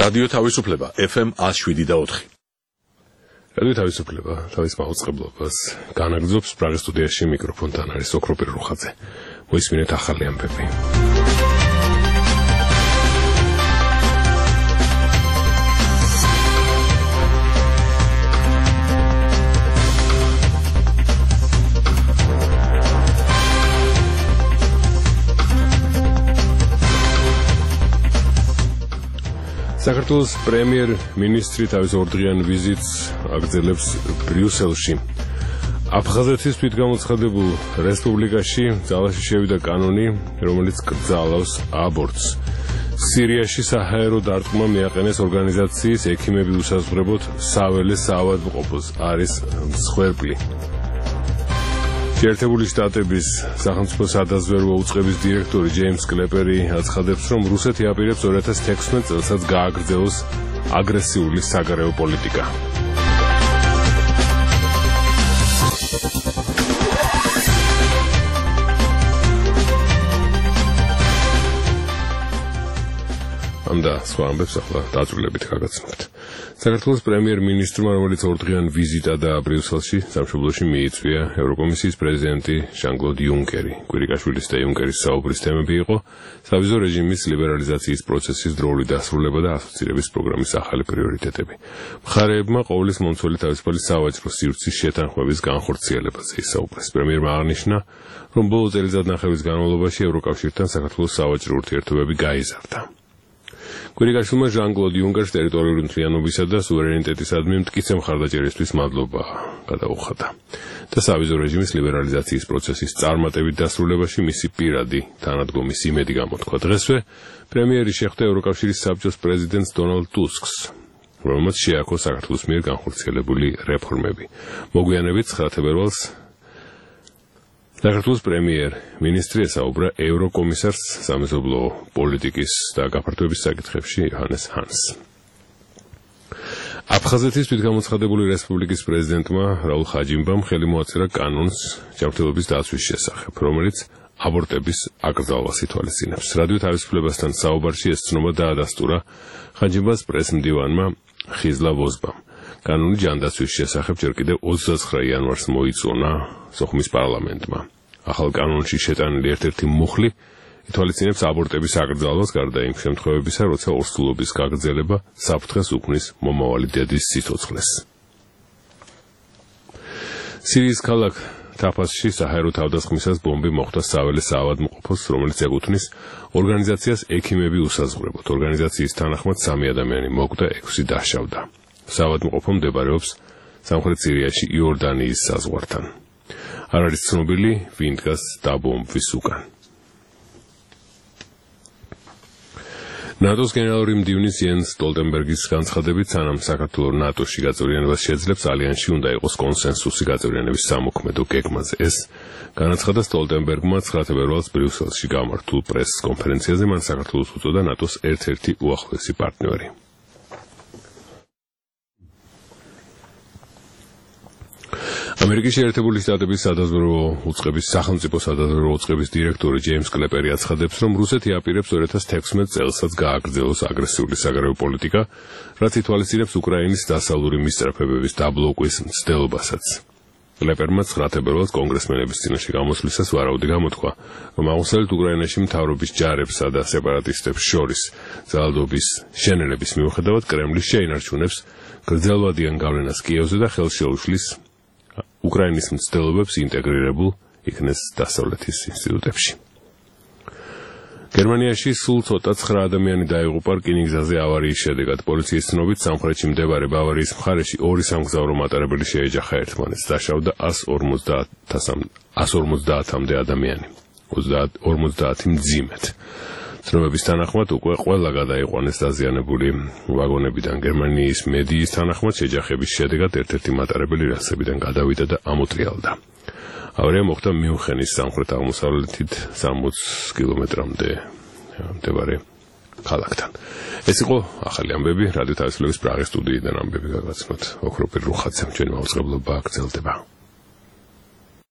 რადიო თავისუფლება FM 107.4. რადიო თავისუფლება თავის მაუწყებლობას განაგრძობს პრაღის სტუდიაში მიკროფონთან არის ოქროპირ რუხაძე. მოისმინეთ ახალი ამბები. საქართველოს პრემიერ-მინისტრი თავის ორდღიან ვიზიტს აგრძელებს ბრიუსელში. აფხაზეთის თვითგამოცხადებულ რესპუბლიკაში ძალაში შევიდა კანონი, რომელიც კრძალავს აბორტს. სირიაში საჰაერო დარტყმა მიაყენეს ორგანიზაციის ექიმები უსაზღვრებოდ საველე საავადმყოფოს არის მსხვერპლი. შეერთებული შტატების სახელმწიფო სადაზვერვო უწყების დირექტორი ჯეიმს კლეპერი აცხადებს, რომ რუსეთი აპირებს 2016 წელსაც გააგრძელოს აგრესიული საგარეო პოლიტიკა. ამ და სხვა ამბებს ახლა დაწვრილებით გაგაცნობთ. საქართველოს პრემიერ-მინისტრმა, რომელიც ორდღიან ვიზიტადაა ბრიუსელში, სამშობლოში მიიწვია ევროკომისიის პრეზიდენტი ჟან-კლოდ იუნკერი. კვირიკაშვილის და იუნკერის საუბრის თემები იყო სავიზო რეჟიმის ლიბერალიზაციის პროცესის დროული დასრულება და ასოცირების პროგრამის ახალი პრიორიტეტები. მხარეებმა ყოვლის მომცველი თავისუფალი სავაჭრო სივრცის შეთანხმების განხორციელებაზე ისაუბრეს. პრემიერმა აღნიშნა, რომ ბოლო წელიწადნახევრის განმავლობაში ევროკავშირთან საქართველოს სავაჭრო ურთიერთობები გაიზარდა. კვირიკაშვილმა ჟან-კლოდ იუნკერს ტერიტორიული მთლიანობისა და სუვერენიტეტისადმი მტკიცე მხარდაჭერისთვის მადლობა გადაუხადა და სავიზო რეჟიმის ლიბერალიზაციის პროცესის წარმატებით დასრულებაში მისი პირადი თანადგომის იმედი გამოთქვა. დღესვე პრემიერი შეხვდა ევროკავშირის საბჭოს პრეზიდენტს დონალდ ტუსკს, რომელმაც შეაქო საქართველოს მიერ განხორციელებული რეფორმები. მოგვიანებით 9 თებერვალს საქართველოს პრემიერ-მინისტრი ესაუბრა ევროკომისარს სამეზობლო პოლიტიკის და გაფართოების საკითხებში იოჰანეს ჰანს. აფხაზეთის თვითგამოცხადებული რესპუბლიკის პრეზიდენტმა რაულ ხაჯიმბამ ხელი მოაწერა კანონს ჯანმრთელობის დაცვის შესახებ, რომელიც აბორტების აკრძალვას ითვალისწინებს. რადიო თავისუფლებასთან საუბარში ეს ცნობა დაადასტურა ხაჯიმბას პრესმდივანმა ხიზლა ვოზბამ. კანონი ჯანდაცვის შესახებ ჯერ კიდევ 29 იანვარს მოიწონა სოხუმის პარლამენტმა. ახალ კანონში შეტანილი ერთ-ერთი მუხლი ითვალისწინებს აბორტების აკრძალვას გარდა იმ შემთხვევებისა, როცა ორსულობის გაგრძელება საფრთხეს უქმნის მომავალი დედის სიცოცხლეს. სირიის ქალაქ თაფასში საჰაერო თავდასხმისას ბომბი მოხვდა საველე საავადმყოფოს, რომელიც ეკუთვნის ორგანიზაციას ექიმები უსაზღვრებოდ. ორგანიზაციის თანახმად 3 ადამიანი მოკვდა, 6 დაშავდა. საავადმყოფო მდებარეობს სამხრეთ სირიაში იორდანიის საზღვართან. არ არის ცნობილი, ვინ დგას დაბომბვის უკან. ნატოს გენერალური მდივნის იენს სტოლტენბერგის განცხადებით, სანამ საქართველოს ნატოში გაწევრიანებას შეძლებს, ალიანსში უნდა იყოს კონსენსუსი გაწევრიანების სამოქმედო გეგმაზე. ეს განაცხადა სტოლტენბერგმა 9 თებერვალს ბრიუსელში გამართულ პრეს კონფერენციაზე. მან საქართველოს უწოდა ნატოს ერთ-ერთი უახლოესი პარტნიორი. ამერიკის შეერთებული შტატების სადაზვერვო უწყების სახელმწიფო სადაზვერვო უწყების დირექტორი ჯეიმს კლეპერი აცხადებს, რომ რუსეთი აპირებს 2016 წელსაც გააგრძელოს აგრესიული საგარეო პოლიტიკა, რაც ითვალისწინებს უკრაინის დასავლური მისწრაფებების დაბლოკვის მცდელობასაც. კლეპერმა 9 თებერვალს კონგრესმენების წინაშე გამოსვლისას ვარაუდი გამოთქვა, რომ აღმოსავლეთ უკრაინაში მთავრობის ჯარებსა და სეპარატისტებს შორის ძალადობის შენელების მიუხედავად კრემლი შეინარჩუნებს გრძელვადიან გავლენას კიევზე და ხელს შეუშლის უკრაინის მცდელობებს ინტეგრირებულ იქნეს დასავლეთის ინსტიტუტებში. გერმანიაში სულ ცოტა 9 ადამიანი დაიღუპა რკინიგზაზე ავარიის შედეგად. პოლიციის ცნობით სამხრეთში მდებარე ბავარიის მხარეში 2 სამგზავრო მატარებელი შეეჯახა ერთმანეთს. დაშავდა 150-მდე ადამიანი, 50 მძიმედ. ცნობების თანახმად უკვე ყველა გადაიყვანეს დაზიანებული ვაგონებიდან. გერმანიის მედიის თანახმად შეჯახების შედეგად ერთ-ერთი მატარებელი რელსებიდან გადავიდა და ამოტრიალდა. ავარია მოხდა მიუნხენის სამხრეთ-აღმოსავლეთით 60 კილომეტრამდე მდებარე ქალაქთან. ეს იყო ახალი ამბები რადიო თავისუფლების პრაღის სტუდიიდან ამბები გაგაცნოთ. ოქროპირ რუხაძემ, ჩვენი მაუწყებლობა გრძელდება.